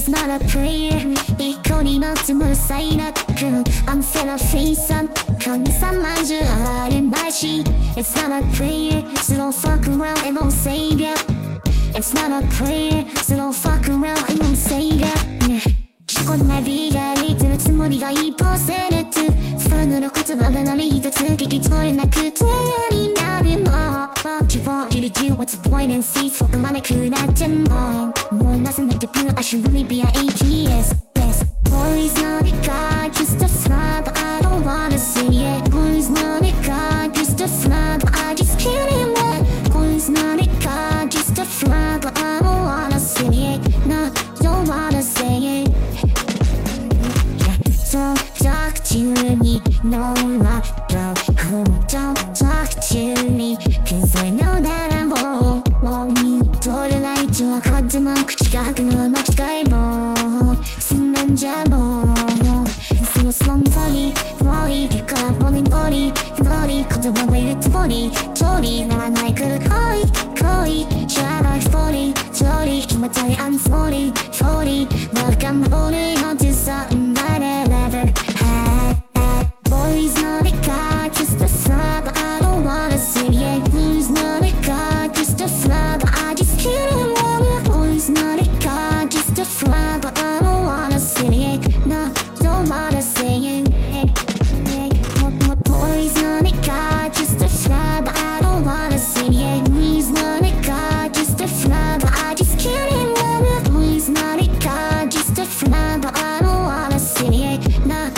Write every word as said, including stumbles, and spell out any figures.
It's not a prayer. 이꼴이 너쯤으로 쌓이나끔 I'm set a face up. 감사만 줄 아는 말씨. It's not a prayer. So don't fuck around and won't save ya. It's not a prayer. So don't fuck around and won't save ya. 죽은 날 비가 리듬을 머리가 이 퍼센트 손으로 걷어봐도 나를 이도 듣기 전에 나 그대니 나를 뭐 You want you to do what's the point and see 속도만의 그 낮은 뭐 몰라서 내 대표는 I should really be an A T S Yes Boys 너니까 just a fly but I don't wanna see it Boys 너니까 just a fly but I just can't admit Boys 너니까 just a fly but I don't wanna see it No, don't wanna say it Don't talk to me, no I don't Don't talk to me Cause I know that I'm wrong 돌아나이 좋아하지만 그치가 그는 막시가이 뭐 승난자 뭐 Sing a song funny 머리 길까 보는 거리 머리 커져봐 왜 이렇게 머리 저리 나랑 나의 그 거의 거의 샤라이 소리 저리 기마타의 안 소리 소리 너가 모르는 어디서 나를 ever had Boys 너니까 just a fly but I don't wanna see it Boys 너니까 just a fly but I just can't remember Boys 너니까 just a fly but I don't wanna see it No, don't wanna see it Boys 너니까 just a fly but I don't wanna see it Boys 너니까 just a fly but I just can't remember Boys 너니까 just a fly but I don't wanna see it No